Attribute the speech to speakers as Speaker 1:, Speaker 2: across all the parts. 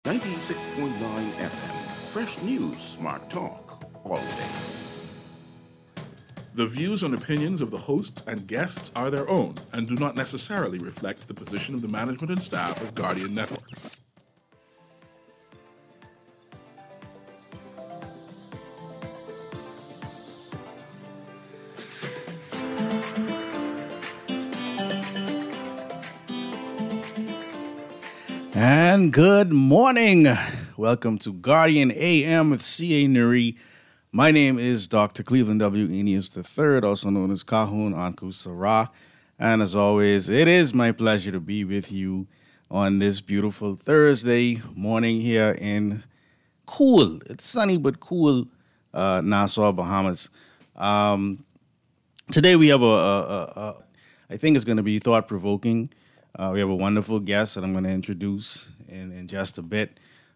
Speaker 1: 96.9 FM. Fresh news, smart talk, all day. The views and opinions of the hosts and guests are their own and do not necessarily reflect the position of the management and staff of Guardian Network.
Speaker 2: And good morning. Welcome to Guardian AM with C.A. Nuri. My name is Dr. Cleveland W. Eneas III, also known as Kahun Anku Sarah. And as always, it is my pleasure to be with you on this beautiful Thursday morning here in it's sunny but cool, Nassau, Bahamas. Today we have I think it's going to be thought-provoking. We have a wonderful guest that I'm going to introduce in just a bit.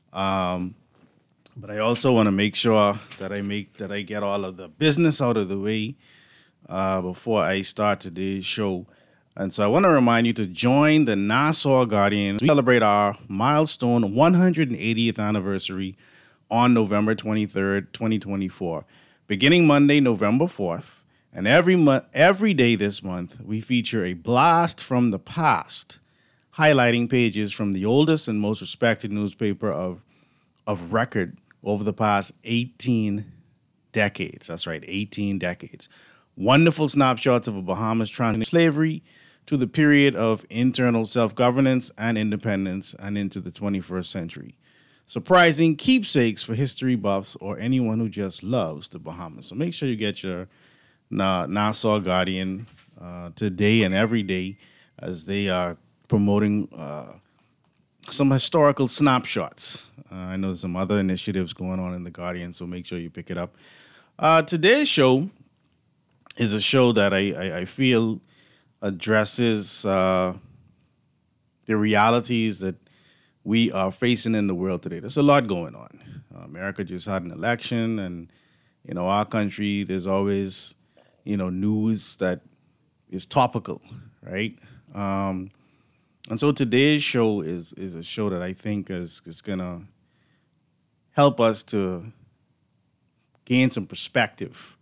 Speaker 2: But I also want to make sure that I get all of the business out of the way before I start today's show. And so I want to remind you to join the Nassau Guardian. We celebrate our milestone 180th anniversary on November 23rd, 2024. Beginning Monday, November 4th. And every day this month, we feature a blast from the past, highlighting pages from the oldest and most respected newspaper of record over the past 18 decades. That's right, 18 decades. Wonderful snapshots of a Bahamas transition slavery to the period of internal self-governance and independence and into the 21st century. Surprising keepsakes for history buffs or anyone who just loves the Bahamas. So make sure you get your Nassau Guardian today and every day as they are promoting some historical snapshots. I know some other initiatives going on in the Guardian, so make sure you pick it up. Today's show is a show that I feel addresses the realities that we are facing in the world today. There's a lot going on. America just had an election, and our country, there's always news that is topical, right? And so today's show is a show that I think is going to help us to gain some perspective.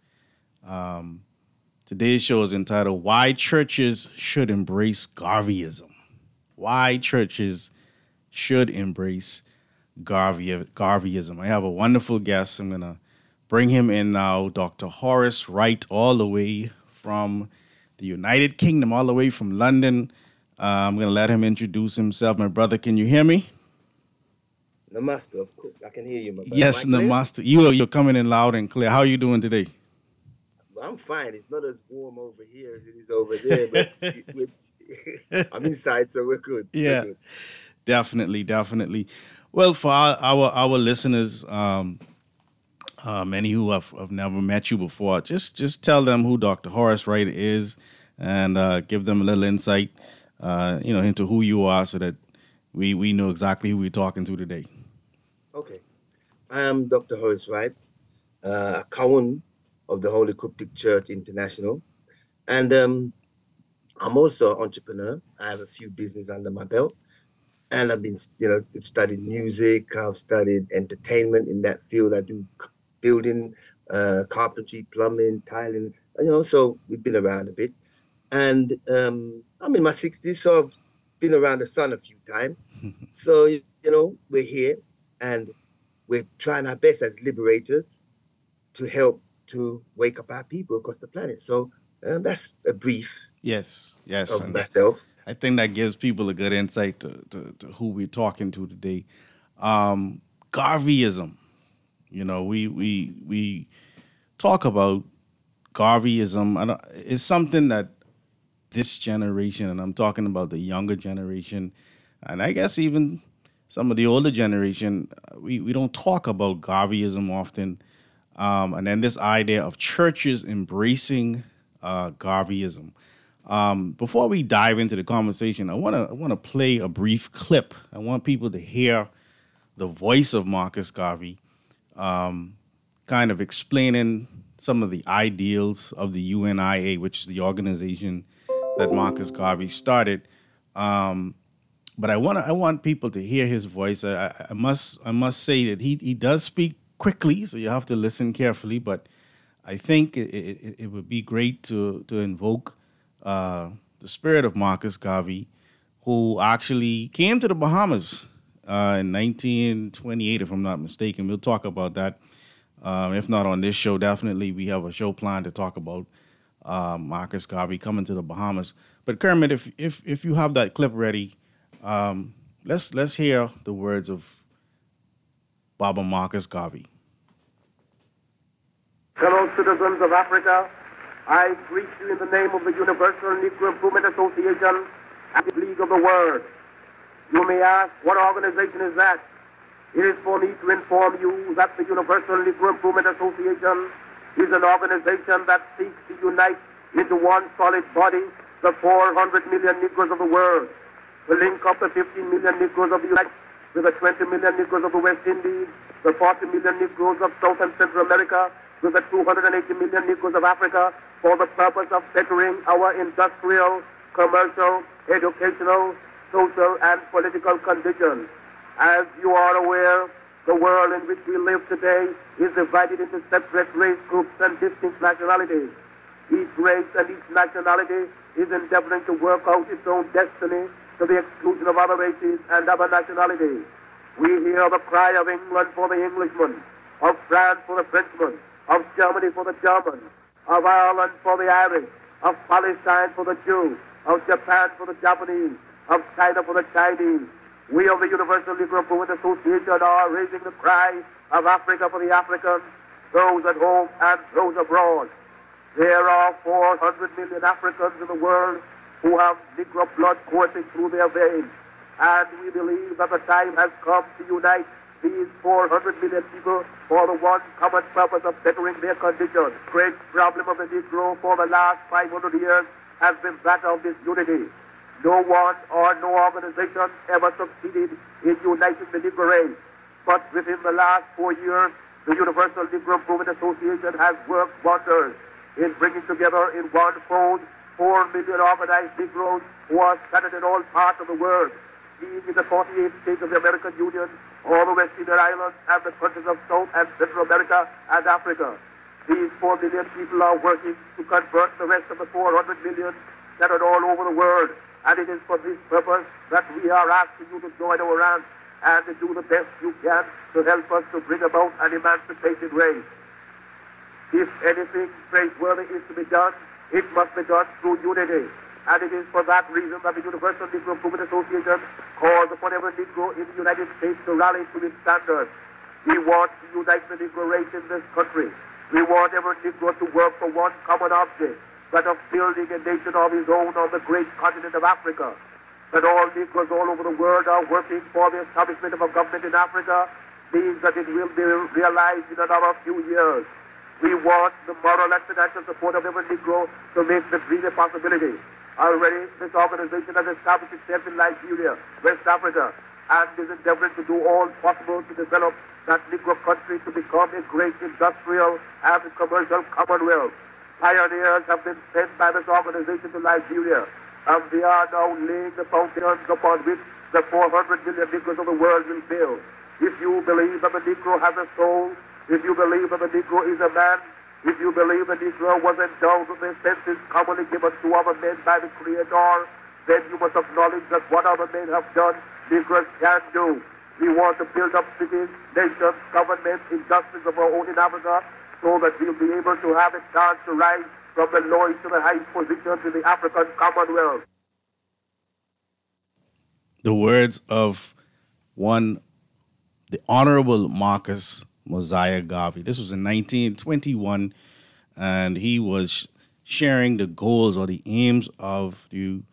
Speaker 2: Today's show is entitled, Why Churches Should Embrace Garveyism. Why Churches Should Embrace Garveyism. I have a wonderful guest. I'm going to bring him in now, Dr. Horace Wright, all the way from the United Kingdom, all the way from London. I'm going to let him introduce himself. My brother, can you hear me?
Speaker 3: Namaste, of course. I can hear you, my brother.
Speaker 2: Yes, Namaste. You're coming in loud and clear. How are you doing today?
Speaker 3: Well, I'm fine. It's not as warm over here as it is over there, but I'm inside, so we're good.
Speaker 2: Yeah,
Speaker 3: we're good.
Speaker 2: Definitely. Well, for our listeners, many who have never met you before, just tell them who Dr. Horace Wright is and give them a little insight, into who you are so that we know exactly who we're talking to today.
Speaker 3: Okay. I am Dr. Horace Wright, a Kaun of the Holy Coptic Church International. And I'm also an entrepreneur. I have a few businesses under my belt. And I've been, I've studied music. I've studied entertainment in that field. I do building, carpentry, plumbing, tiling, so we've been around a bit. And I'm in my 60s, so I've been around the sun a few times. So, we're here and we're trying our best as liberators to help to wake up our people across the planet. So that's a brief
Speaker 2: Yes.
Speaker 3: of myself.
Speaker 2: I think that gives people a good insight to who we're talking to today. Garveyism. We talk about Garveyism. And it's something that this generation, and I'm talking about the younger generation, and I guess even some of the older generation, we don't talk about Garveyism often. And then this idea of churches embracing Garveyism. Before we dive into the conversation, I want to play a brief clip. I want people to hear the voice of Marcus Garvey, kind of explaining some of the ideals of the UNIA, which is the organization that Marcus Garvey started. but I want people to hear his voice. I must say that he does speak quickly, so you have to listen carefully. But I think it would be great to invoke the spirit of Marcus Garvey, who actually came to the Bahamas in 1928, if I'm not mistaken. We'll talk about that. If not on this show, definitely we have a show planned to talk about Marcus Garvey coming to the Bahamas. But Kermit, if you have that clip ready, let's hear the words of Baba Marcus Garvey.
Speaker 4: Fellow citizens of Africa, I greet you in the name of the Universal Negro Improvement Association and the League of the World. You may ask, what organization is that? It is for me to inform you that the Universal Negro Improvement Association is an organization that seeks to unite into one solid body the 400 million Negroes of the world, to link up the 15 million Negroes of the United States with the 20 million Negroes of the West Indies, the 40 million Negroes of South and Central America, with the 280 million Negroes of Africa, for the purpose of bettering our industrial, commercial, educational, social, and political conditions. As you are aware, the world in which we live today is divided into separate race groups and distinct nationalities. Each race and each nationality is endeavoring to work out its own destiny to the exclusion of other races and other nationalities. We hear the cry of England for the Englishman, of France for the Frenchman, of Germany for the German, of Ireland for the Irish, of Palestine for the Jew, of Japan for the Japanese, of China for the Chinese. We of the Universal Negro Improvement Association are raising the cry of Africa for the Africans, those at home and those abroad. There are 400 million Africans in the world who have Negro blood coursing through their veins, and we believe that the time has come to unite these 400 million people for the one common purpose of bettering their condition. The great problem of the Negro for the last 500 years has been that of disunity. No one or no organization ever succeeded in uniting the Negro race. But within the last 4 years, the Universal Negro Improvement Association has worked wonders in bringing together in one fold 4 million organized Negroes who are scattered in all parts of the world, being in the 48 states of the American Union, all the West Indian Islands, and the countries of South and Central America and Africa. These 4 million people are working to convert the rest of the 400 million scattered all over the world. And it is for this purpose that we are asking you to join our ranks and to do the best you can to help us to bring about an emancipated race. If anything praiseworthy is to be done, it must be done through unity. And it is for that reason that the Universal Negro Improvement Association calls upon every Negro in the United States to rally to its standards. We want to unite the Negro race in this country. We want every Negro to work for one common object, that of building a nation of his own on the great continent of Africa. That all Negroes all over the world are working for the establishment of a government in Africa means that it will be realized in another few years. We want the moral and financial support of every Negro to make the dream a possibility. Already, this organization has established itself in Liberia, West Africa, and is endeavoring to do all possible to develop that Negro country to become a great industrial and commercial commonwealth. Pioneers have been sent by this organization to Liberia, and they are now laying the foundations upon which the 400 million Negroes of the world will build. If you believe that the Negro has a soul, if you believe that the Negro is a man, if you believe the Negro was endowed with the senses commonly given to other men by the Creator, then you must acknowledge that what other men have done, Negroes can do. We want to build up cities, nations, governments, industries of our own in Africa, so that we'll be able to have a chance to rise from the lowest to the highest positions in the African Commonwealth.
Speaker 2: The words of the Honorable Marcus Mosiah Garvey. This was in 1921, and he was sharing the goals or the aims of the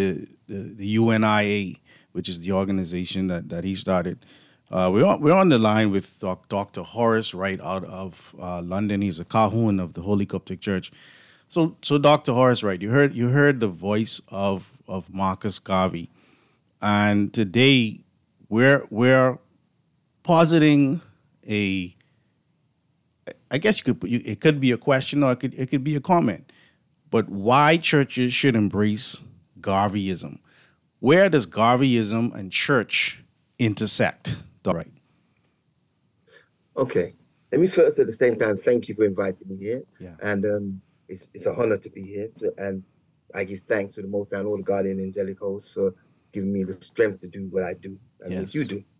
Speaker 2: UNIA, which is the organization that he started. We're on the line with Dr. Horace Wright out of London. He's a Cahun of the Holy Coptic Church. So Dr. Horace Wright, you heard the voice of Marcus Garvey, and today we're positing I guess it could be a question or it could be a comment, but why churches should embrace Garveyism. where does Garveyism and church intersect? All right.
Speaker 3: Okay. Let me first, at the same time, thank you for inviting me here.
Speaker 2: Yeah.
Speaker 3: And it's an honor to be here. And I give thanks to the Most High and all the Guardian Angelic hosts for giving me the strength to do what I do and what you do.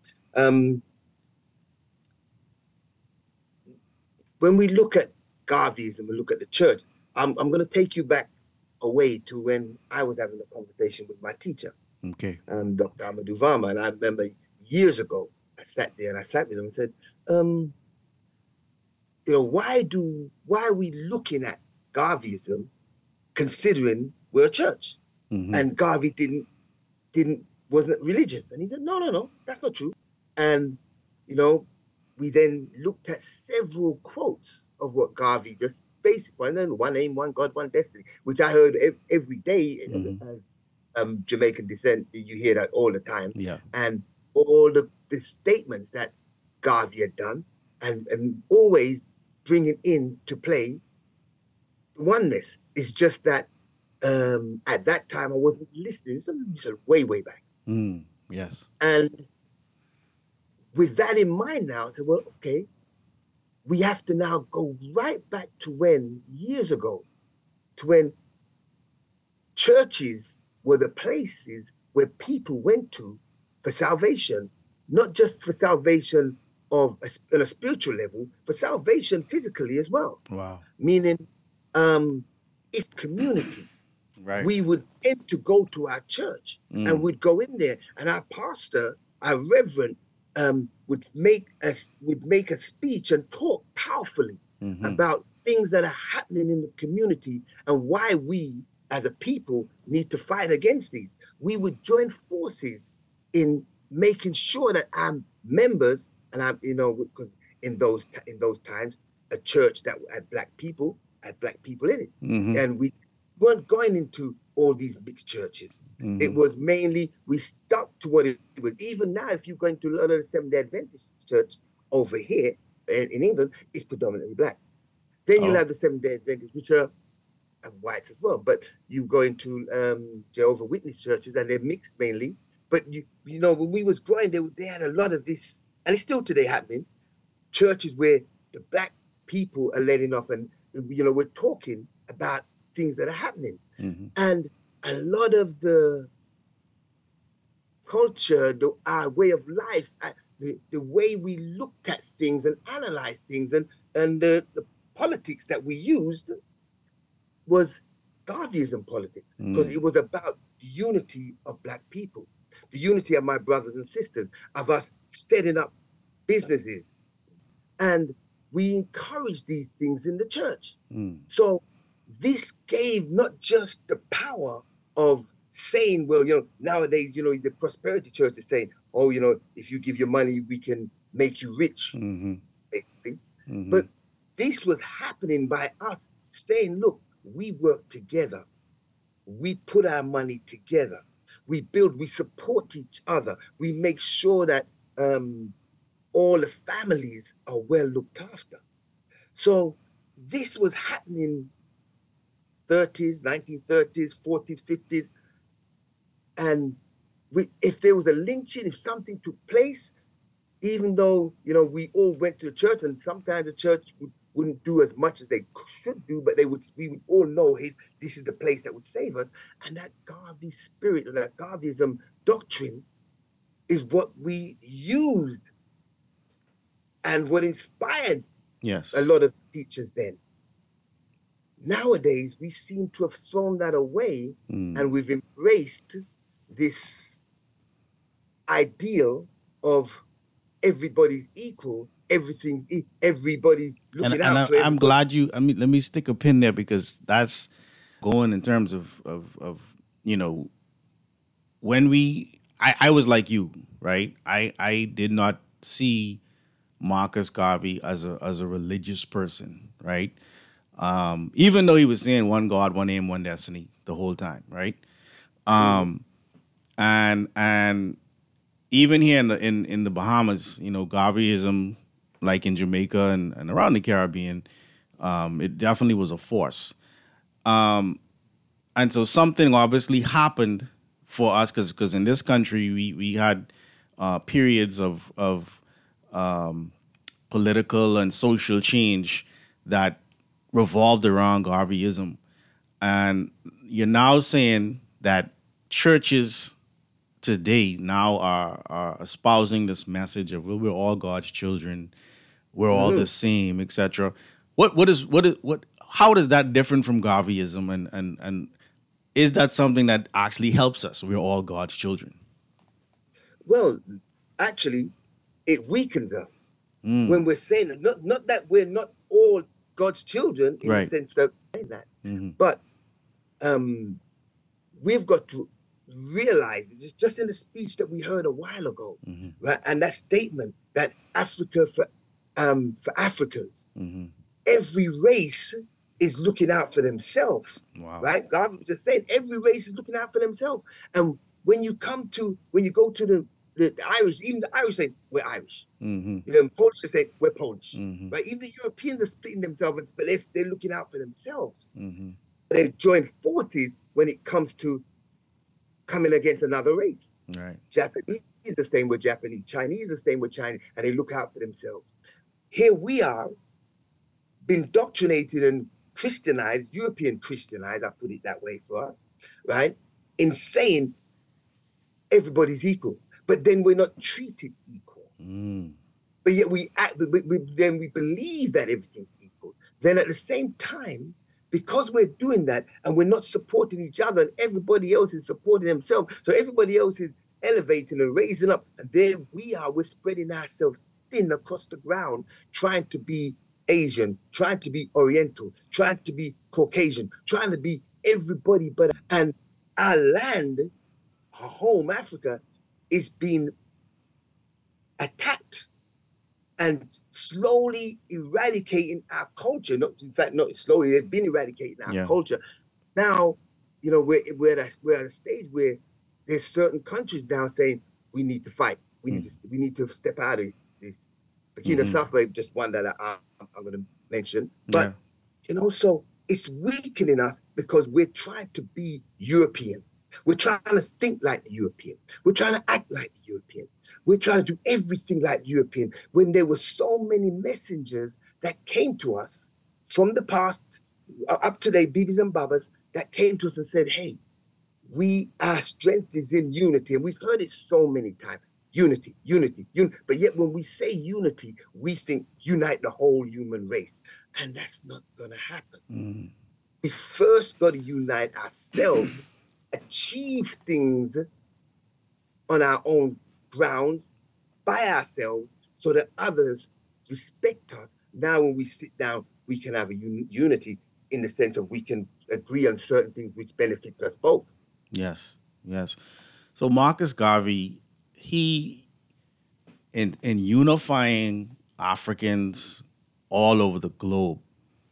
Speaker 3: When we look at Garveyism and look at the church, I'm going to take you back away to when I was having a conversation with my teacher,
Speaker 2: Okay.
Speaker 3: Dr. Amadou Varma. And I remember years ago, I sat with him and said, why are we looking at Garveyism considering we're a church?
Speaker 2: Mm-hmm.
Speaker 3: And Garvey wasn't religious. And he said, no, that's not true. And, we then looked at several quotes of what Garvey, just basic one aim, one God, one destiny, which I heard every day. Mm-hmm. Jamaican descent, you hear that all the time.
Speaker 2: Yeah.
Speaker 3: And all the statements that Garvey had done and always bringing into play oneness. It's just that at that time I wasn't listening. This is way back.
Speaker 2: Yes.
Speaker 3: And with that in mind now, I said, well, okay, we have to now go right back to years ago, to when churches were the places where people went to for salvation, not just for salvation on a spiritual level, for salvation physically as well.
Speaker 2: Wow.
Speaker 3: Meaning, if community,
Speaker 2: right,
Speaker 3: we would tend to go to our church and we'd go in there, and our pastor, our reverend, would make a speech and talk powerfully about things that are happening in the community and why we as a people need to fight against these. We would join forces in making sure that our members, and in those times, a church that had black people in it, and we weren't going into all these mixed churches. It was mainly, we stuck to what it was. Even now, if you go into a lot of the Seventh-day Adventist church over here in England, it's predominantly black. Then you'll have the Seventh-day Adventists, which are whites as well. But you go into Jehovah's Witness churches, and they're mixed mainly. But when we was growing, they had a lot of this, and it's still today happening. Churches where the black people are letting off, and we're talking about things that are happening, and a lot of the culture, our way of life, the way we looked at things and analyzed things, and the politics that we used was Garveyism politics, because it was about the unity of black people, the unity of my brothers and sisters, of us setting up businesses. And we encouraged these things in the church. So this gave not just the power of saying, well, nowadays, the prosperity church is saying, oh, if you give your money, we can make you rich, basically. But this was happening by us saying, look, we work together. We put our money together. We build, we support each other. We make sure that all the families are well looked after. So this was happening 30s, 1930s, 40s, 50s. And if there was a lynching, if something took place, even though, we all went to the church, and sometimes the church wouldn't do as much as they should do, but we would all know, hey, this is the place that would save us. And that Garvey spirit, or that Garveyism doctrine, is what we used and what inspired a lot of teachers then. Nowadays, we seem to have thrown that away, and we've embraced this ideal of everybody's equal, everybody's looking out for everybody.
Speaker 2: I'm glad let me stick a pin there, because that's going in terms of when I was like you, right? I did not see Marcus Garvey as a religious person, right? Even though he was saying one God, one aim, one destiny the whole time, right? And even here in the Bahamas, Garveyism, like in Jamaica and around the Caribbean, it definitely was a force. And so something obviously happened for us, because in this country we had periods of political and social change that revolved around Garveyism. And you're now saying that churches today now are espousing this message of, well, we're all God's children, we're all the same, etc. How is that different from Garveyism, and is that something that actually helps us? We're all God's children.
Speaker 3: Well, actually, it weakens us when we're saying not that we're not all God's children in the sense that but we've got to realize, just in the speech that we heard a while ago, right, and that statement that Africa for Africans, every race is looking out for themselves. Wow. Right? God was just saying every race is looking out for themselves. And when you go to the Irish, even the Irish say, we're Irish. The Polish say, we're Polish. Right? Even the Europeans are splitting themselves, but they're looking out for themselves. They join forces when it comes to coming against another race.
Speaker 2: Right.
Speaker 3: Japanese is the same with Japanese. Chinese is the same with Chinese, and they look out for themselves. Here we are, been indoctrinated and Christianized, European Christianized, I put it that way for us, right? In saying everybody's equal, but then we're not treated equal. But yet we believe that everything's equal. Then at the same time, because we're doing that and we're not supporting each other and everybody else is supporting themselves, so everybody else is elevating and raising up, and there we're spreading ourselves thin across the ground, trying to be Asian, trying to be Oriental, trying to be Caucasian, trying to be everybody but. And our land, our home, Africa, is being attacked and slowly eradicating our culture. Not slowly, they've been eradicating our culture. Now, we're at a stage where there's certain countries now saying we need to fight. We need to step out of this. Burkina Faso, just one that I'm going to mention. But, so it's weakening us because we're trying to be European. We're trying to think like the European. We're trying to act like the European. We're trying to do everything like the European, when there were so many messengers that came to us from the past, up to date, Bibis and Babas, that came to us and said, hey, our strength is in unity. And we've heard it so many times. Unity. But yet when we say unity, we think unite the whole human race. And that's not going to happen. We first got to unite ourselves, achieve things on our own grounds by ourselves so that others respect us. Now when we sit down, we can have a unity in the sense of we can agree on certain things which benefit us both.
Speaker 2: Yes. So Marcus Garvey, he, in unifying Africans all over the globe,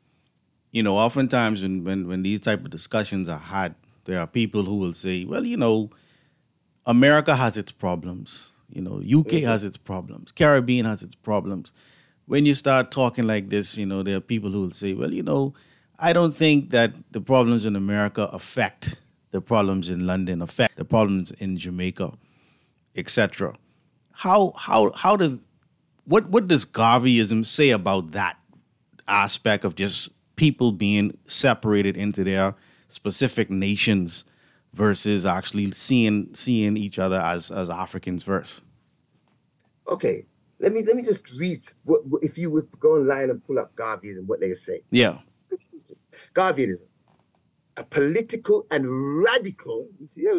Speaker 2: oftentimes when these type of discussions are had, there are people who will say, well, America has its problems, UK has its problems, Caribbean has its problems. When you start talking like this, there are people who will say, well, I don't think that the problems in America affect the problems in London, affect the problems in Jamaica, etc. What does Garveyism say about that aspect of just people being separated into their specific nations versus actually seeing each other as Africans first?
Speaker 3: Okay, let me just read what if you would go online and pull up Garveyism, what they say.
Speaker 2: Yeah,
Speaker 3: Garveyism, a political and radical,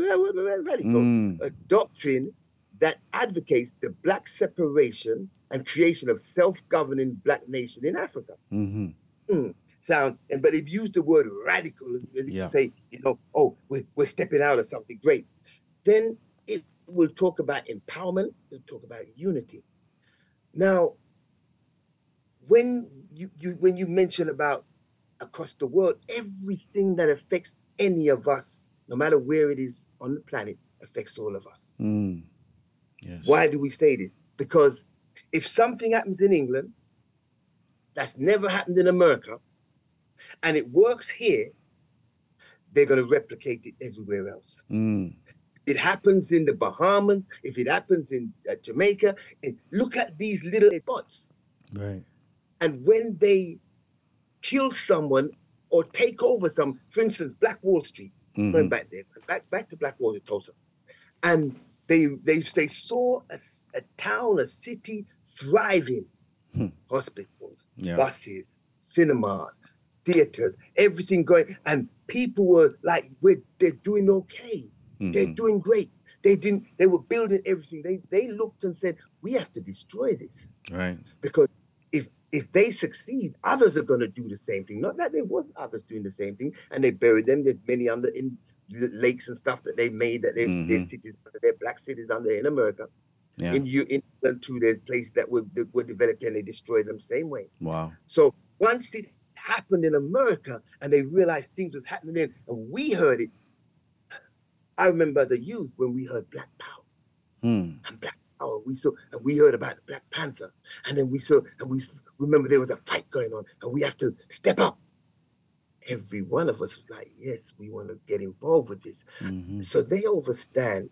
Speaker 3: a doctrine that advocates the black separation and creation of self-governing black nation in Africa. But they've used the word radical as if to say, we're stepping out of something great. Then it will talk about empowerment, it'll talk about unity. Now, when you mention about across the world, everything that affects any of us, no matter where it is on the planet, affects all of us.
Speaker 2: Yes.
Speaker 3: Why do we say this? Because if something happens in England that's never happened in America, and it works here, they're going to replicate it everywhere else. it happens in the Bahamas, if it happens in Jamaica, look at these little spots.
Speaker 2: Right.
Speaker 3: And when they kill someone or take over some, for instance, Black Wall Street, going back there, back to Black Wall Street, Tulsa, and they saw a town, a city thriving, hospitals, buses, cinemas, theaters, everything going, and people were like, they're doing okay, they're doing great. They were building everything. They looked and said, we have to destroy this,
Speaker 2: right?
Speaker 3: Because if they succeed, others are going to do the same thing. Not that there wasn't others doing the same thing, and they buried them. There's many in lakes and stuff that they made, that their cities, their black cities under in America.
Speaker 2: Yeah.
Speaker 3: In England too, there's places that were developed and they destroyed them same way.
Speaker 2: Wow.
Speaker 3: So once it happened in America and they realized things was happening then, and we heard it. I remember as a youth when we heard Black Power and Black Power, we heard about the Black Panther, and then we remember there was a fight going on, and we have to step up. Every one of us was like, yes, we want to get involved with this. So they understand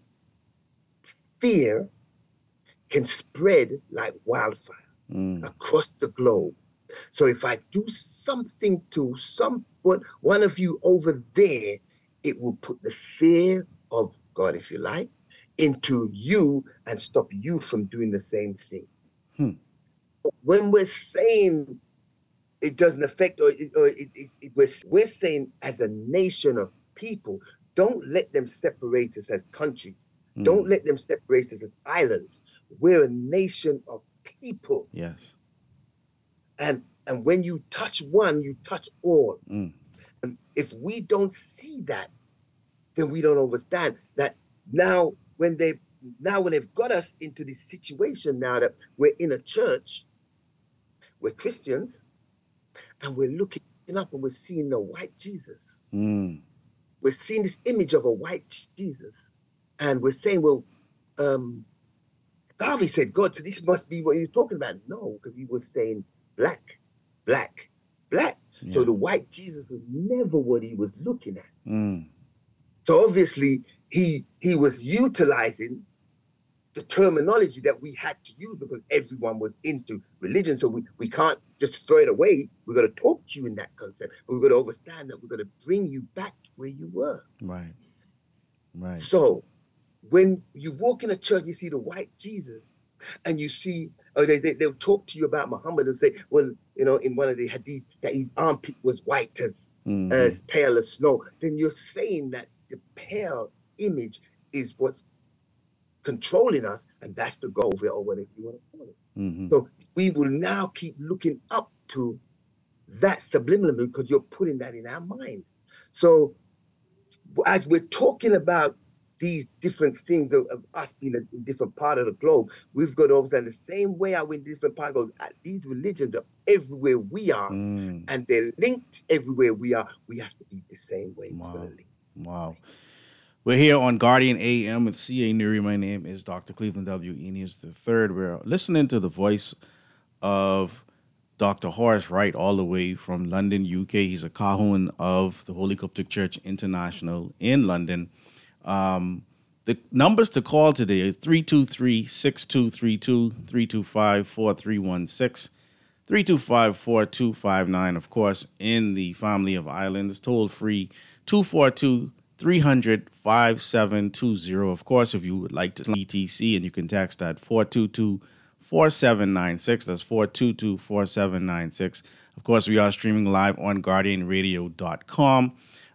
Speaker 3: fear can spread like wildfire across the globe. So if I do something to one of you over there, it will put the fear of God, if you like, into you and stop you from doing the same thing. When we're saying it doesn't affect, we're saying as a nation of people, don't let them separate us as countries. Don't let them separate us as islands. We're a nation of people.
Speaker 2: Yes.
Speaker 3: And when you touch one, you touch all. And if we don't see that, then we don't understand that now when they've got us into this situation now that we're in a church, we're Christians, and we're looking up and we're seeing the white Jesus. We're seeing this image of a white Jesus. And we're saying, well, Garvey said, God, so this must be what he was talking about. No, because he was saying black, black, black. Yeah. So the white Jesus was never what he was looking at. So obviously he was utilizing the terminology that we had to use because everyone was into religion. So we can't just throw it away. We're going to talk to you in that concept. But we're going to understand that we're going to bring you back to where you were. Right. So when you walk in a church, you see the white Jesus, and you see, they'll talk to you about Muhammad and say, well, in one of the hadith, that his armpit was white as pale as snow. Then you're saying that the pale image is what's controlling us, and that's the goal, or whatever you want to call it. So we will now keep looking up to that subliminal because you're putting that in our mind. So as we're talking about these different things of us being a different part of the globe, we've got to understand the same way how in different parts of these religions are everywhere we are, and they're linked everywhere we are. We have to be the same way.
Speaker 2: Wow. We're here on Guardian AM with C.A. Nuri. My name is Dr. Cleveland W. Eneas III. We're listening to the voice of Dr. Horace Wright all the way from London, UK. He's a Cahun of the Holy Coptic Church International in London. The numbers to call today is 323-6232, 325-4316, 325-4259. Of course, in the family of islands, toll free 242-300-5720. Of course, if you would like to ETC, and you can text at 422-4796. That's 422-4796. Of course, we are streaming live on GuardianRadio.com.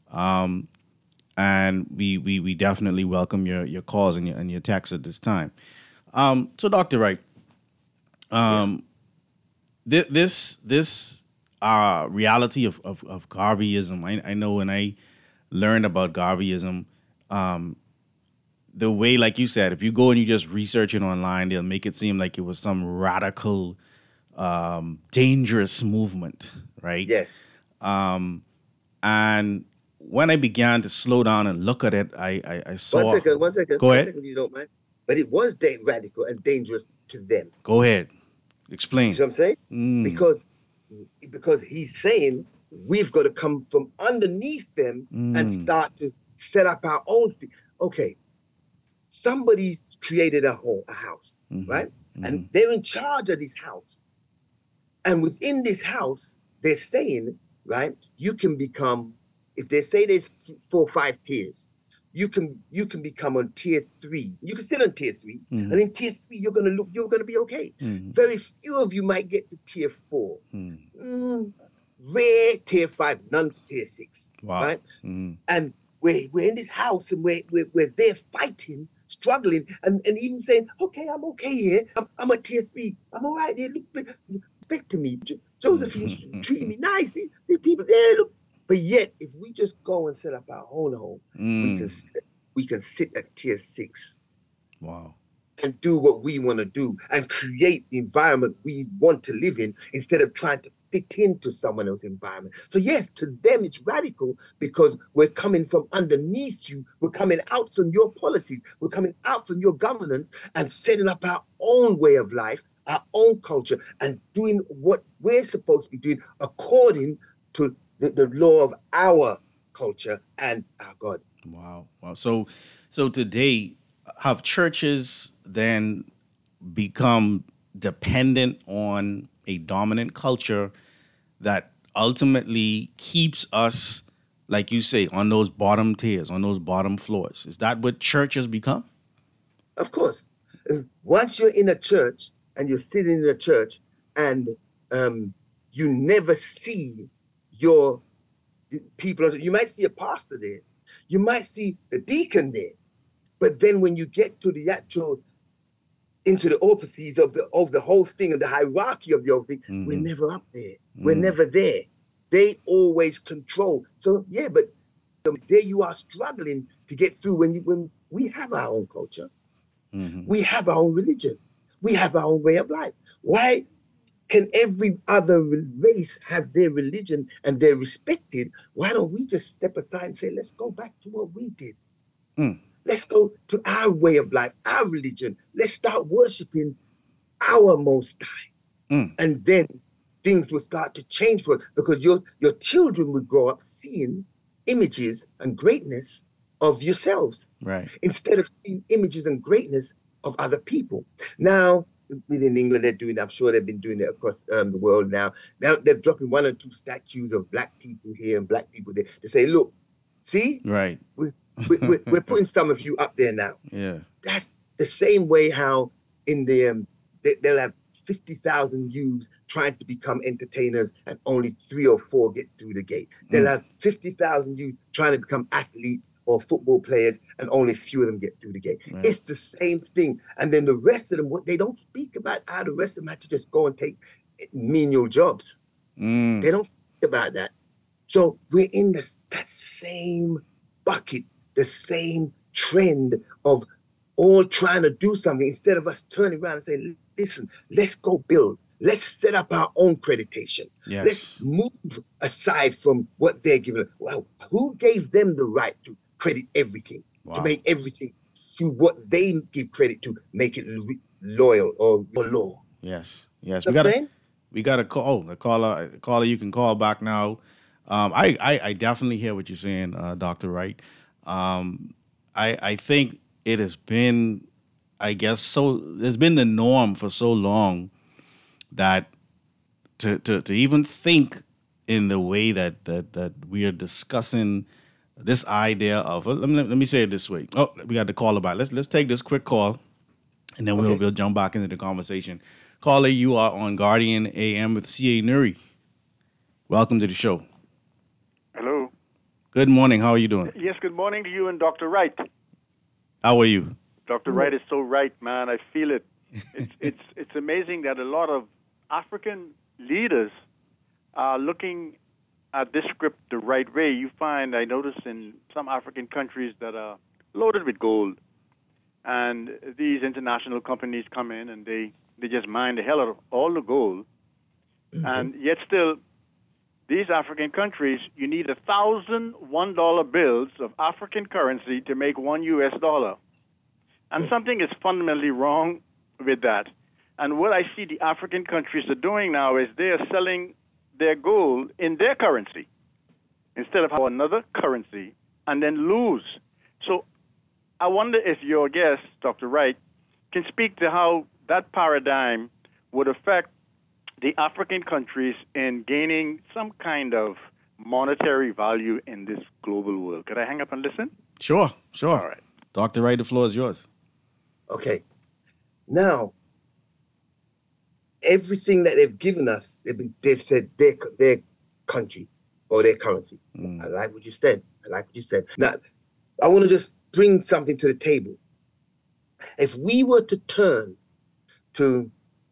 Speaker 2: And we definitely welcome your calls and your texts at this time. So, Dr. Wright, this reality of Garveyism, I know when I learned about Garveyism, the way, like you said, if you go and you just research it online, they'll make it seem like it was some radical, dangerous movement, right?
Speaker 3: Yes.
Speaker 2: And when I began to slow down and look at it, I saw...
Speaker 3: One second.
Speaker 2: Go ahead.
Speaker 3: One second, you don't mind. But it was radical and dangerous to them.
Speaker 2: Go ahead. Explain.
Speaker 3: You see what I'm saying? Because he's saying we've got to come from underneath them and start to set up our own thing. Okay, somebody's created a house, right? And they're in charge of this house. And within this house, they're saying, right, you can become, if they say there's 4 or 5 tiers, you can become on tier 3. You can sit on tier 3, and in tier 3 you're gonna be okay. Very few of you might get to tier 4. Rare tier 5, none to tier 6.
Speaker 2: Wow.
Speaker 3: Right? And we're in this house, and we're there fighting, struggling, and even saying, okay, I'm okay here. I'm a tier 3. I'm all right here. Look, respect to me. Josephine's treating me nice. These people there, look. But yet, if we just go and set up our own home, we can sit at tier 6.
Speaker 2: Wow.
Speaker 3: And do what we want to do and create the environment we want to live in instead of trying to fit into someone else's environment. So yes, to them it's radical because we're coming from underneath you. We're coming out from your policies. We're coming out from your governance and setting up our own way of life, our own culture, and doing what we're supposed to be doing according to the law of our culture and our God.
Speaker 2: Wow. So today, have churches then become dependent on a dominant culture that ultimately keeps us, like you say, on those bottom tiers, on those bottom floors? Is that what church has become?
Speaker 3: Of course. Once you're in a church and you're sitting in a church and you never see your people, you might see a pastor there, you might see a deacon there, but then when you get to the actual, into the offices of the whole thing and the hierarchy of the whole thing, we're never up there. We're never there. They always control. So yeah, but there you are struggling to get through when we have our own culture, we have our own religion, we have our own way of life. Why can every other race have their religion and they're respected? Why don't we just step aside and say, let's go back to what we did? Let's go to our way of life, our religion. Let's start worshiping our Most High. And then things will start to change for us because your children would grow up seeing images and greatness of yourselves.
Speaker 2: Right.
Speaker 3: Instead of seeing images and greatness of other people. Now, in England, they're doing, I'm sure they've been doing it across the world now. Now they're dropping 1 or 2 statues of black people here and black people there to say, look, see?
Speaker 2: Right.
Speaker 3: We're putting some of you up there now.
Speaker 2: Yeah.
Speaker 3: That's the same way how in the, they'll have 50,000 youths trying to become entertainers and only 3 or 4 get through the gate. They'll have 50,000 youth trying to become athletes or football players, and only few of them get through the gate. Right. It's the same thing. And then the rest of them, what they don't speak about how the rest of them had to just go and take menial jobs. They don't speak about that. So we're in that same bucket, the same trend of all trying to do something instead of us turning around and saying, listen, let's go build. Let's set up our own accreditation.
Speaker 2: Yes.
Speaker 3: Let's move aside from what they're giving. Well, who gave them the right to credit everything, to make everything through what they give credit to, make it loyal or law?
Speaker 2: Yes. We got a call. The caller, you can call back now. I definitely hear what you're saying, Dr. Wright. I think it has been, I guess, it's been the norm for so long that to even think in the way that we are discussing this idea of, let me say it this way. Oh, we got the caller back. Let's take this quick call, and then we'll jump back into the conversation. Caller, you are on Guardian AM with C.A. Nuri. Welcome to the show.
Speaker 5: Hello.
Speaker 2: Good morning. How are you doing?
Speaker 5: Yes, good morning to you and Dr. Wright.
Speaker 2: How are you?
Speaker 5: Dr. Wright is so right, man. I feel it. It's amazing that a lot of African leaders are looking at this script the right way. You find, I notice in some African countries that are loaded with gold, and these international companies come in and they just mine the hell out of all the gold. And yet still, these African countries, you need 1,000 $1 bills of African currency to make $1 US. And something is fundamentally wrong with that. And what I see the African countries are doing now is they are selling their gold in their currency instead of another currency and then lose. So I wonder if your guest, Dr. Wright, can speak to how that paradigm would affect the African countries in gaining some kind of monetary value in this global world. Could I hang up and listen?
Speaker 2: Sure.
Speaker 5: All right.
Speaker 2: Dr. Wright, the floor is yours.
Speaker 3: Okay. Now, everything that they've given us, they've said their country or their currency. I like what you said. Now, I want to just bring something to the table. If we were to turn to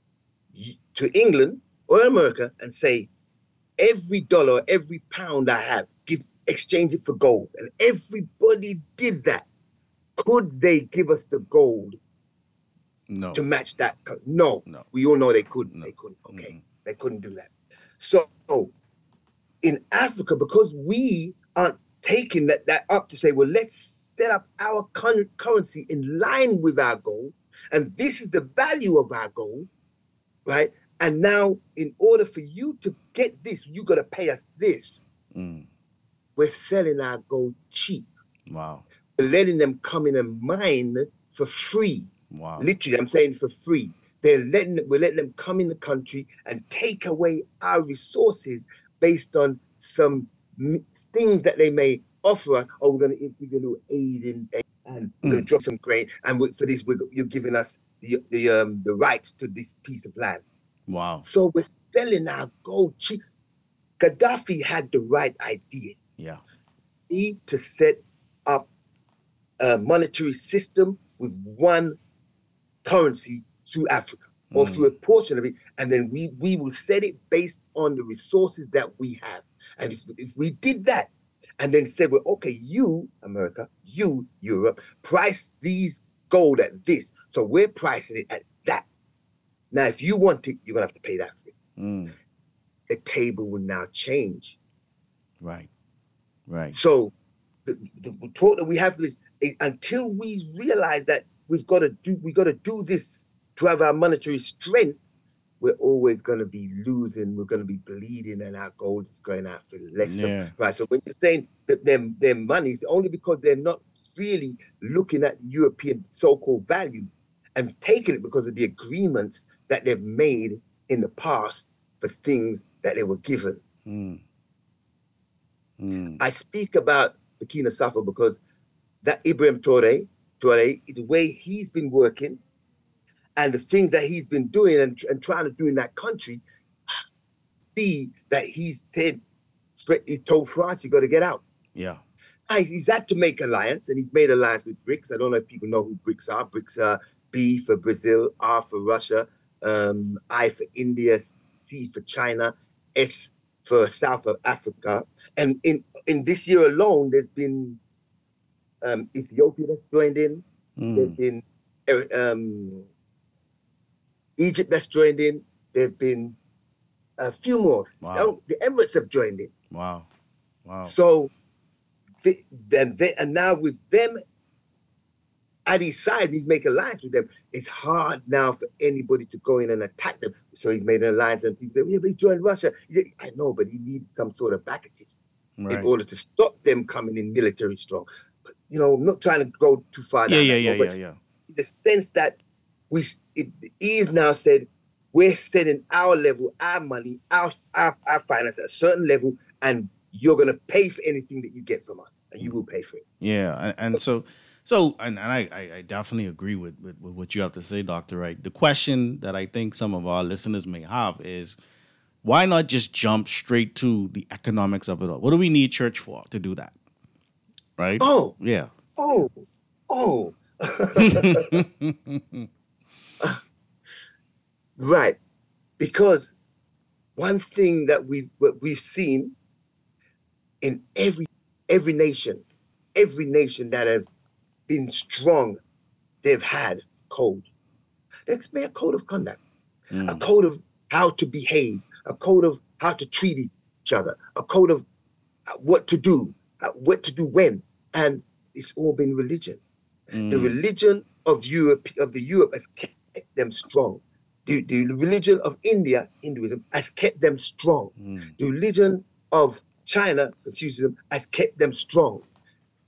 Speaker 3: England or America and say, every dollar, every pound I have, exchange it for gold, and everybody did that, could they give us the gold
Speaker 2: No.
Speaker 3: to match that? No. We all know they couldn't. No. They couldn't. Okay. They couldn't do that. So in Africa, because we aren't taking that up to say, well, let's set up our currency in line with our gold, and this is the value of our gold, right? And now, in order for you to get this, you got to pay us this. We're selling our gold cheap.
Speaker 2: Wow.
Speaker 3: We're letting them come in and mine for free.
Speaker 2: Wow.
Speaker 3: Literally, I'm saying for free. We're letting them come in the country and take away our resources based on some things that they may offer us. Oh, we're going to do aid and we're going to drop some grain, and for this, you're giving us the rights to this piece of land.
Speaker 2: Wow.
Speaker 3: So we're selling our gold cheap. Gaddafi had the right idea.
Speaker 2: Yeah.
Speaker 3: We need to set up a monetary system with one currency through Africa or through a portion of it, and then we will set it based on the resources that we have. And if we did that, and then said, well, okay, you, America, you, Europe, price these gold at this, so we're pricing it at that. Now, if you want it, you're going to have to pay that for it. The table will now change.
Speaker 2: Right.
Speaker 3: So the talk that we have is until we realize that we got to do this to have our monetary strength, we're always going to be losing. We're going to be bleeding, and our gold is going out for less. Right. So when you're saying that their money is only because they're not really looking at European so-called value and taking it because of the agreements that they've made in the past for things that they were given. I speak about Burkina Faso because that Ibrahim Traoré, the way he's been working and the things that he's been doing and trying to do in that country, see that he said, he told France, you got to get out.
Speaker 2: Yeah.
Speaker 3: He's had to make alliance, and he's made alliance with BRICS. I don't know if people know who BRICS are. BRICS are B for Brazil, R for Russia, I for India, C for China, S for South of Africa. And in this year alone, there's been Ethiopia that's joined in. There's been Egypt that's joined in. There's been a few more.
Speaker 2: Wow.
Speaker 3: The Emirates have joined in.
Speaker 2: Wow.
Speaker 3: So and now with them at his side, he's making alliance with them. It's hard now for anybody to go in and attack them. So he's made an alliance, and people say, yeah, but he's joined Russia. I know, but he needs some sort of baggage in order to stop them coming in military strong. But, I'm not trying to go too far down.
Speaker 2: Yeah.
Speaker 3: In the sense that he is now said, we're setting our level, our money, our finance at a certain level, and you're going to pay for anything that you get from us, and you will pay for it.
Speaker 2: Yeah, and so I definitely agree with what you have to say, Dr. Wright. The question that I think some of our listeners may have is, why not just jump straight to the economics of it all? What do we need church for to do that? Right?
Speaker 3: Oh.
Speaker 2: Yeah.
Speaker 3: Oh. Right. Because one thing that we've seen in every nation that has been strong, they've had code. Let's make a code of conduct, a code of how to behave, a code of how to treat each other, a code of what to do when, and it's all been religion. The religion of Europe has kept them strong. The religion of India, Hinduism, has kept them strong. The religion of China, Confucianism, has kept them strong.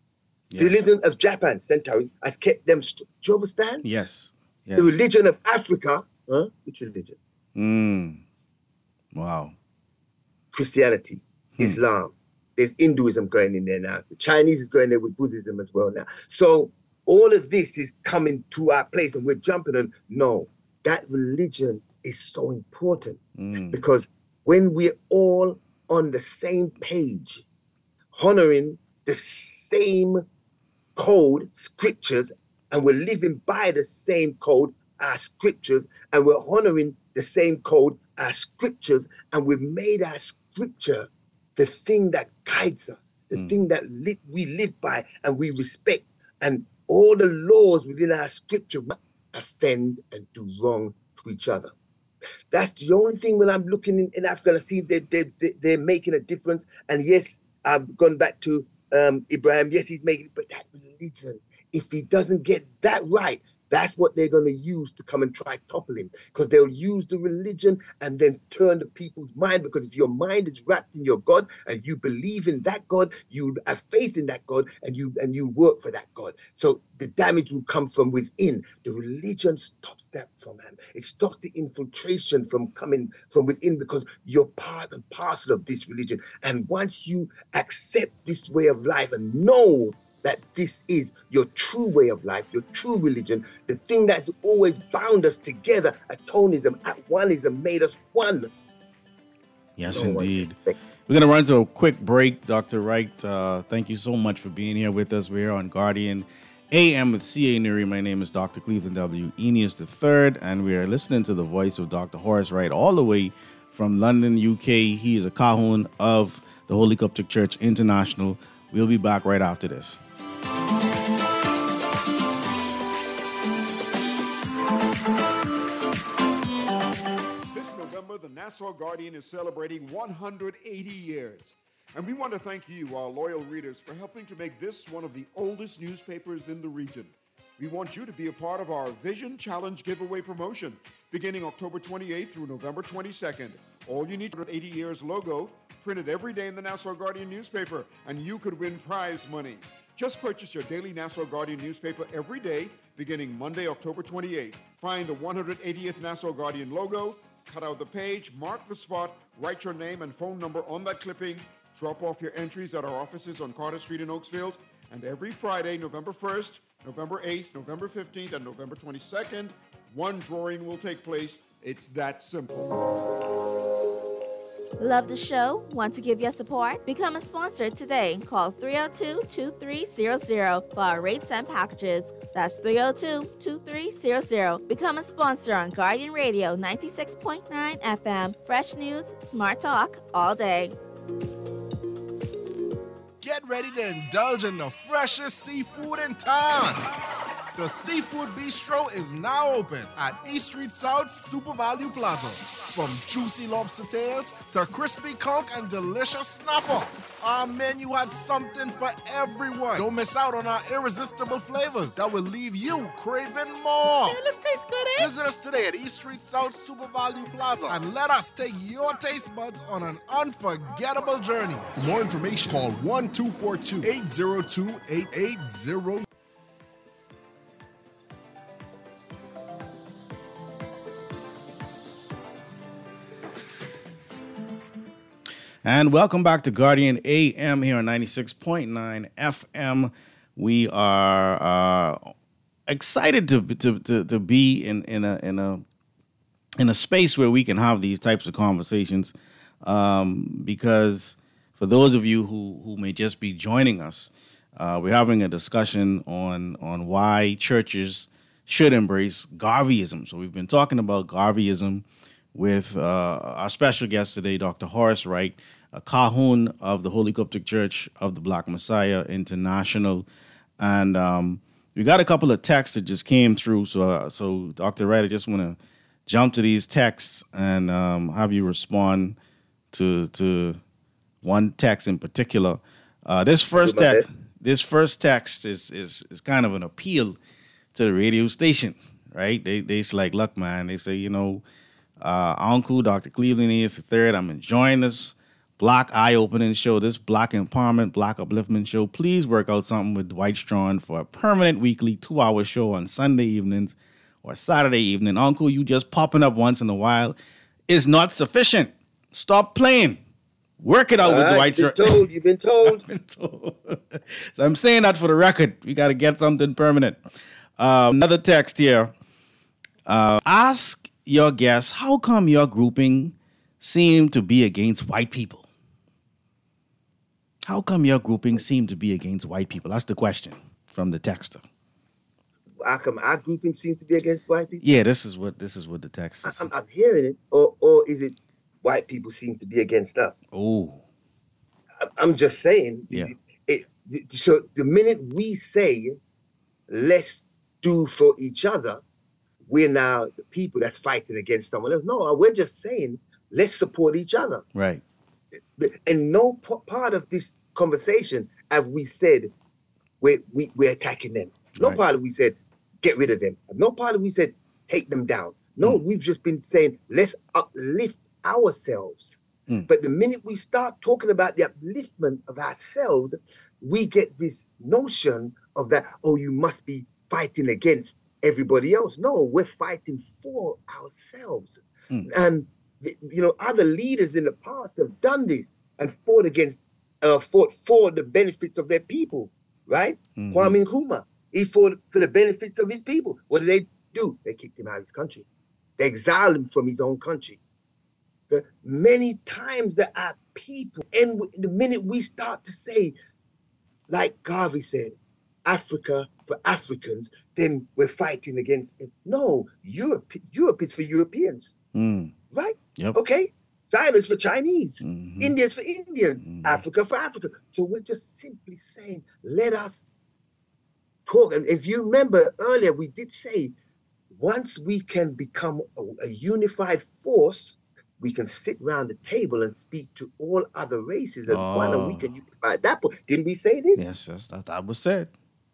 Speaker 3: The religion of Japan, Centauri, has kept them. Do you understand?
Speaker 2: Yes.
Speaker 3: The religion of Africa, which religion?
Speaker 2: Wow.
Speaker 3: Christianity, Islam. There's Hinduism going in there now. The Chinese is going there with Buddhism as well now. So all of this is coming to our place and we're jumping on. No, that religion is so important because when we're all on the same page, honoring the same code, scriptures, and we're living by the same code, our scriptures, and we're honoring the same code, our scriptures, and we've made our scripture the thing that guides us, the thing that we live by and we respect, and all the laws within our scripture offend and do wrong to each other. That's the only thing when I'm looking in Africa, I see they're making a difference. And yes, I've gone back to Ibrahim. Yes, he's making it, but that religion, if he doesn't get that right, that's what they're going to use to come and try to topple him, because they'll use the religion and then turn the people's mind. Because if your mind is wrapped in your God and you believe in that God, you have faith in that God, and you work for that God. So the damage will come from within. The religion stops that from him. It stops the infiltration from coming from within, because you're part and parcel of this religion. And once you accept this way of life and know that this is your true way of life, your true religion, the thing that's always bound us together, atonism, at oneism, made us one.
Speaker 2: Yes, indeed. We're going to run to a quick break, Dr. Wright. Thank you so much for being here with us. We're here on Guardian AM with C.A. Nuri. My name is Dr. Cleveland W. Eneas III, and we are listening to the voice of Dr. Horace Wright all the way from London, UK. He is a Cahun of the Holy Coptic Church International. We'll be back right after this.
Speaker 6: The Nassau Guardian is celebrating 180 years. And we want to thank you, our loyal readers, for helping to make this one of the oldest newspapers in the region. We want you to be a part of our Vision Challenge giveaway promotion beginning October 28th through November 22nd. All you need is an 80 years logo printed every day in the Nassau Guardian newspaper, and you could win prize money. Just purchase your daily Nassau Guardian newspaper every day beginning Monday, October 28th. Find the 180th Nassau Guardian logo, cut out the page, mark the spot, write your name and phone number on that clipping, drop off your entries at our offices on Carter Street in Oakesfield, and every Friday, November 1st, November 8th, November 15th, and November 22nd, one drawing will take place. It's that simple.
Speaker 7: Love the show? Want to give your support? Become a sponsor today. Call 302-2300 for our rates and packages. That's 302-2300. Become a sponsor on Guardian Radio 96.9 FM. Fresh news, smart talk, all day.
Speaker 8: Get ready to indulge in the freshest seafood in town. The Seafood Bistro is now open at East Street South Super Value Plaza. From juicy lobster tails to crispy conch and delicious snapper, our menu has something for everyone. Don't miss out on our irresistible flavors that will leave you craving more.
Speaker 9: Visit us today at East Street South Super Value Plaza.
Speaker 8: And let us take your taste buds on an unforgettable journey. For more information, call 1-242-802-8800.
Speaker 2: And welcome back to Guardian AM here on 96.9 FM. We are excited to be in a space where we can have these types of conversations, because for those of you who may just be joining us, we're having a discussion on why churches should embrace Garveyism. So we've been talking about Garveyism with our special guest today, Dr. Horace Wright, a Cahun of the Holy Coptic Church of the Black Messiah International. And we got a couple of texts that just came through. So Dr. Wright, I just want to jump to these texts and have you respond to one text in particular. This first text is kind of an appeal to the radio station, right? They's like, look, man, they say, Uncle Dr. Cleveland is the third. I'm enjoying this Black eye-opening show, this Black empowerment, Black upliftment show, please work out something with Dwight Strachan for a permanent weekly 2-hour show on Sunday evenings or Saturday evening. Uncle, you just popping up once in a while is not sufficient. Stop playing. Work it out with Dwight Strachan.
Speaker 3: You've been told.
Speaker 2: I've been told. So I'm saying that for the record. We got to get something permanent. Another text here. Ask your guests, how come your grouping seem to be against white people? How come your grouping seem to be against white people? That's the question from the texter.
Speaker 3: How come our grouping seems to be against white people?
Speaker 2: Yeah, this is what the text is.
Speaker 3: I'm hearing it. Or is it white people seem to be against us?
Speaker 2: Oh.
Speaker 3: I'm just saying.
Speaker 2: Yeah.
Speaker 3: So the minute we say, let's do for each other, we're now the people that's fighting against someone else. No, we're just saying, let's support each other.
Speaker 2: Right.
Speaker 3: And no part of this conversation have we said we're attacking them. No
Speaker 2: Right.
Speaker 3: part of we said get rid of them. No part of we said take them down. No, we've just been saying let's uplift ourselves. But the minute we start talking about the upliftment of ourselves, we get this notion of that, oh, you must be fighting against everybody else. No, we're fighting for ourselves. And other leaders in the past have done this and fought for the benefits of their people, right? Kwame Nkrumah, he fought for the benefits of his people. What did they do? They kicked him out of his country. They exiled him from his own country. Many times that our people, and the minute we start to say, like Garvey said, Africa for Africans, then we're fighting against it. No, Europe is for Europeans, right?
Speaker 2: Yep.
Speaker 3: Okay, China's for Chinese, India's for Indians, Africa for Africa. So we're just simply saying, let us talk. And if you remember earlier, we did say, once we can become a unified force, we can sit around the table and speak to all other races and one, and we can unify that. Didn't we say this?
Speaker 2: Yes, that was said.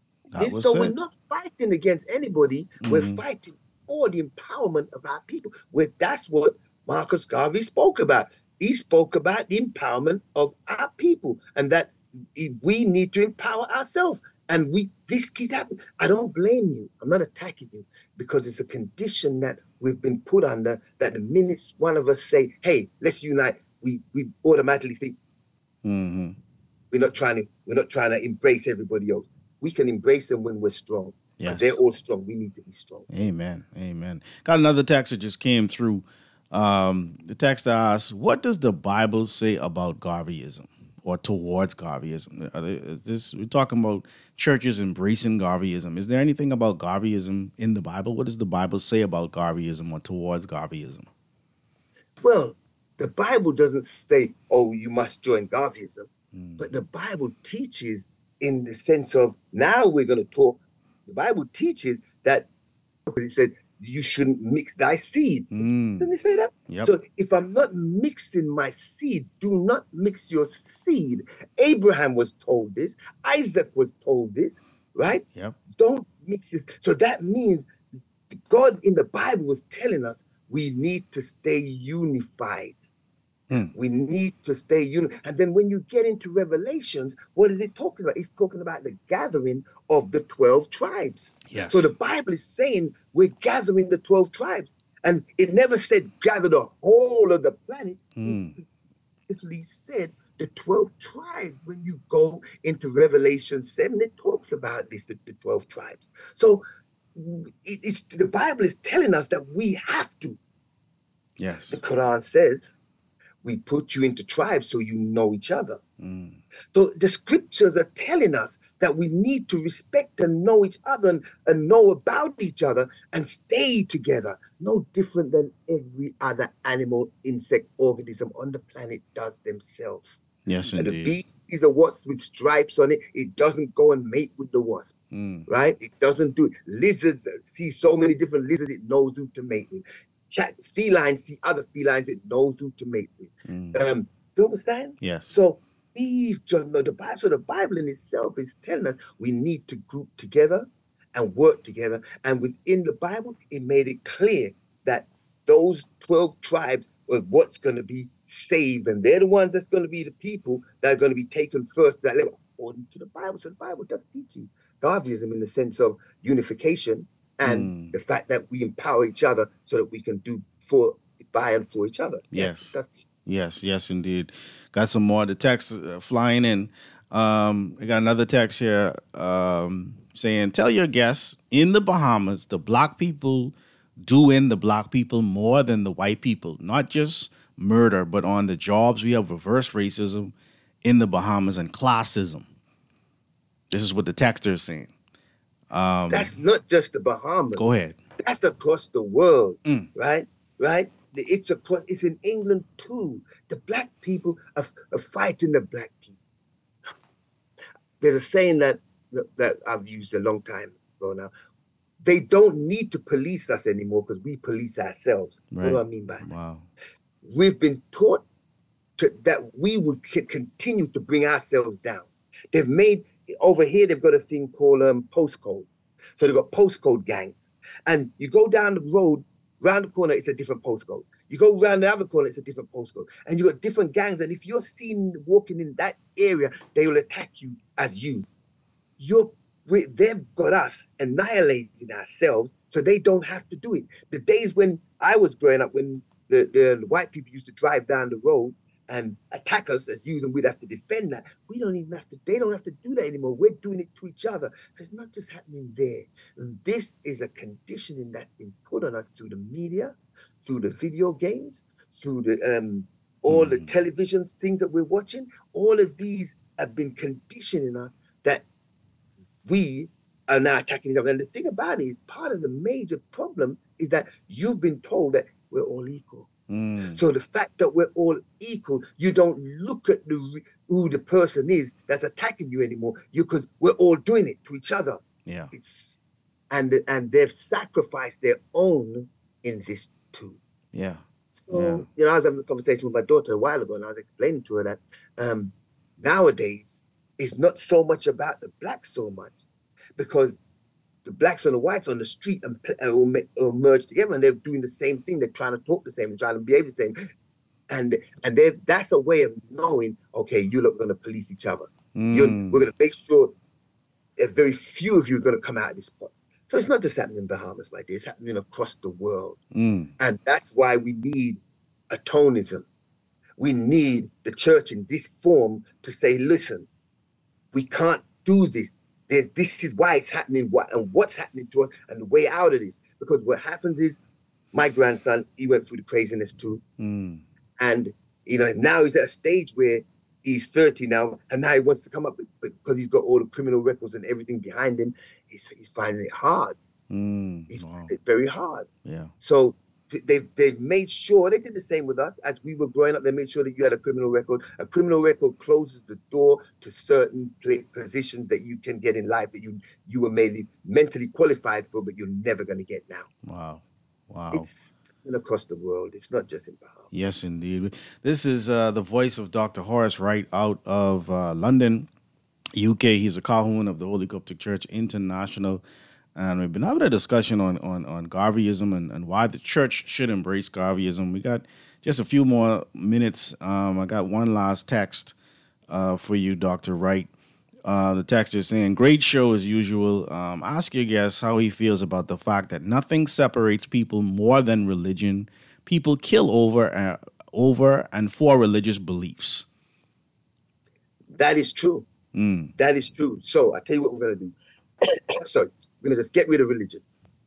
Speaker 3: We're not fighting against anybody. We're fighting for the empowerment of our people. That's what Marcus Garvey spoke about. He spoke about the empowerment of our people and that we need to empower ourselves. And this keeps happening. I don't blame you. I'm not attacking you because it's a condition that we've been put under, that the minute one of us say, hey, let's unite, we automatically think we're not trying to embrace everybody else. We can embrace them when we're strong.
Speaker 2: Yes.
Speaker 3: They're all strong. We need to be strong.
Speaker 2: Amen. Amen. Got another text that just came through. The text asks, what does the Bible say about Garveyism or towards Garveyism? We're talking about churches embracing Garveyism. Is there anything about Garveyism in the Bible? What does the Bible say about Garveyism or towards Garveyism?
Speaker 3: Well, the Bible doesn't say, oh, you must join Garveyism. But the Bible teaches in the sense of, now we're going to talk, the Bible teaches that, it said, you shouldn't mix thy seed. Didn't they say that?
Speaker 2: Yep.
Speaker 3: So if I'm not mixing my seed, do not mix your seed. Abraham was told this. Isaac was told this, right?
Speaker 2: Yep.
Speaker 3: Don't mix this. So that means God in the Bible was telling us we need to stay unified. We need to stay unified. And then when you get into Revelations, what is it talking about? It's talking about the gathering of the 12 tribes.
Speaker 2: Yes.
Speaker 3: So the Bible is saying we're gathering the 12 tribes. And it never said gather the whole of the planet. It said the 12 tribes. When you go into Revelation 7, it talks about this, the 12 tribes. So the Bible is telling us that we have to.
Speaker 2: Yes.
Speaker 3: The Quran says, we put you into tribes so you know each other. So the scriptures are telling us that we need to respect and know each other and know about each other and stay together. No different than every other animal, insect, organism on the planet does themselves.
Speaker 2: Yes,
Speaker 3: and
Speaker 2: indeed.
Speaker 3: the bee is a wasp with stripes on it. It doesn't go and mate with the wasp, right? It doesn't do it. Lizards see so many different lizards, it knows who to mate with. Felines see other felines, it knows who to mate with. Do you understand?
Speaker 2: Yes.
Speaker 3: So we just know the Bible. So the Bible in itself is telling us we need to group together and work together. And within the Bible, it made it clear that those 12 tribes what's going to be saved. And they're the ones that's going to be the people that are going to be taken first to that level, according to the Bible. So the Bible does teach you Garveyism in the sense of unification and the fact that we empower each other so that we can do by and for each other.
Speaker 2: Yes.
Speaker 3: Yes,
Speaker 2: yes, indeed. Got some more of the texts flying in. I got another text here saying, tell your guests in the Bahamas, the black people doing the black people more than the white people, not just murder, but on the jobs. We have reverse racism in the Bahamas and classism. This is what the texter is saying.
Speaker 3: That's not just the Bahamas.
Speaker 2: Go ahead.
Speaker 3: That's across the world, right? Right? It's in England too. The black people are fighting the black people. There's a saying that I've used a long time ago now. They don't need to police us anymore because we police ourselves. Right. What do I mean by that?
Speaker 2: Wow.
Speaker 3: We've been taught that we would continue to bring ourselves down. They've made, over here, they've got a thing called postcode. So they've got postcode gangs. And you go down the road, round the corner, it's a different postcode. You go around the other corner, it's a different postcode. And you got different gangs. And if you're seen walking in that area, they will attack you as you. They've got us annihilating ourselves so they don't have to do it. The days when I was growing up, when the white people used to drive down the road and attack us as youth, and we'd have to defend that. They don't have to do that anymore. We're doing it to each other. So it's not just happening there. And this is a conditioning that's been put on us through the media, through the video games, through the all the television things that we're watching. All of these have been conditioning us that we are now attacking each other. And the thing about it is, part of the major problem is that you've been told that we're all equal. So the fact that we're all equal, you don't look at who the person is that's attacking you anymore. Because we're all doing it to each other.
Speaker 2: Yeah.
Speaker 3: And they've sacrificed their own in this too.
Speaker 2: Yeah.
Speaker 3: So I was having a conversation with my daughter a while ago, and I was explaining to her that nowadays it's not so much about the blacks so much, because the blacks and the whites on the street will merge together, and they're doing the same thing. They're trying to talk the same, they're trying to behave the same. And that's a way of knowing, okay, you're not going to police each other. We're going to make sure that very few of you are going to come out of this spot. So it's not just happening in Bahamas, my dear. It's happening across the world. And that's why we need atonism. We need the church in this form to say, listen, we can't do this. This is why it's happening, and what's happening to us, and the way out of this. Because what happens is, my grandson, he went through the craziness too. And, now he's at a stage where he's 30 now, and now he wants to come up, but because he's got all the criminal records and everything behind him, he's finding it hard. He's finding it very hard.
Speaker 2: Yeah.
Speaker 3: So they've made sure, they did the same with us. As we were growing up, they made sure that you had a criminal record. A criminal record closes the door to certain positions that you can get in life that you were maybe mentally qualified for, but you're never going to get now.
Speaker 2: Wow.
Speaker 3: It's across the world. It's not just in Bahamas.
Speaker 2: Yes, indeed. This is the voice of Dr. Horace Wright out of London, UK. He's a Calhoun of the Holy Coptic Church International. And we've been having a discussion on Garveyism and why the church should embrace Garveyism. We got just a few more minutes. I got one last text for you, Dr. Wright. The text is saying, great show as usual. Ask your guest how he feels about the fact that nothing separates people more than religion. People kill over and for religious beliefs.
Speaker 3: That is true. That is true. So I tell you what we're going to do. Sorry. We're going to just get rid of religion.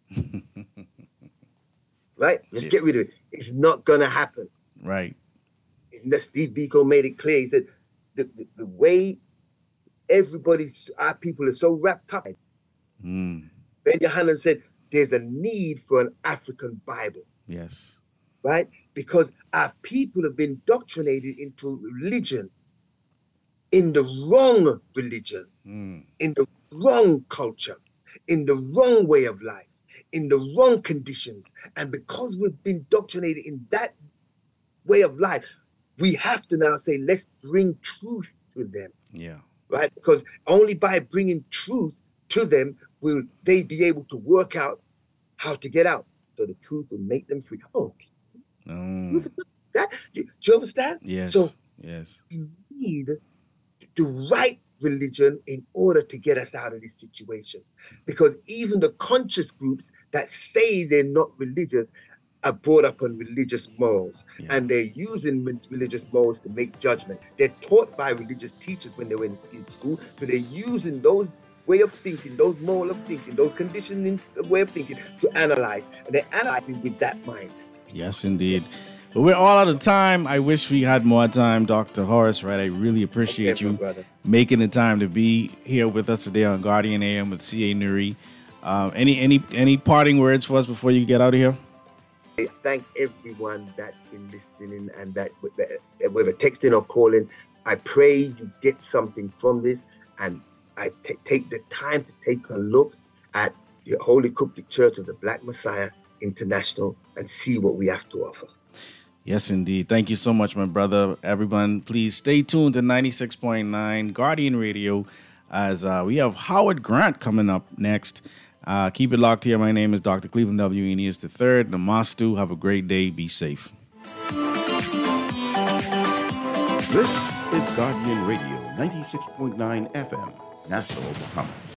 Speaker 3: Right? Just get rid of it. It's not going to happen.
Speaker 2: Right.
Speaker 3: And Steve Biko made it clear. He said, the way our people are so wrapped up. Ben Yohanan said, there's a need for an African Bible.
Speaker 2: Yes.
Speaker 3: Right? Because our people have been indoctrinated into religion, in the wrong religion, in the wrong culture, in the wrong way of life, in the wrong conditions. And because we've been indoctrinated in that way of life, we have to now say, let's bring truth to them.
Speaker 2: Yeah.
Speaker 3: Right? Because only by bringing truth to them will they be able to work out how to get out. So the truth will make them free. Oh, Do you understand?
Speaker 2: Yes.
Speaker 3: So
Speaker 2: yes.
Speaker 3: we need the right religion in order to get us out of this situation. Because even the conscious groups that say they're not religious are brought up on religious morals, and they're using religious morals to make judgment. They're taught by religious teachers when they were in school, so they're using those way of thinking, those moral of thinking, those conditioning way of thinking to analyze, and they're analyzing with that mind.
Speaker 2: Yes, indeed. But we're all out of time. I wish we had more time, Dr. Horace, right? I really appreciate you making the time to be here with us today on Guardian AM with C.A. Nuri. Any parting words for us before you get out of here?
Speaker 3: I thank everyone that's been listening and that whether texting or calling. I pray you get something from this, and I take the time to take a look at the Holy Coptic Church of the Black Messiah International and see what we have to offer.
Speaker 2: Yes, indeed. Thank you so much, my brother. Everyone, please stay tuned to 96.9 Guardian Radio as we have Howard Grant coming up next. Keep it locked here. My name is Dr. Cleveland W. Eneas III. Namastu. Have a great day. Be safe.
Speaker 10: This is Guardian Radio, 96.9 FM, Nassau, Bahamas.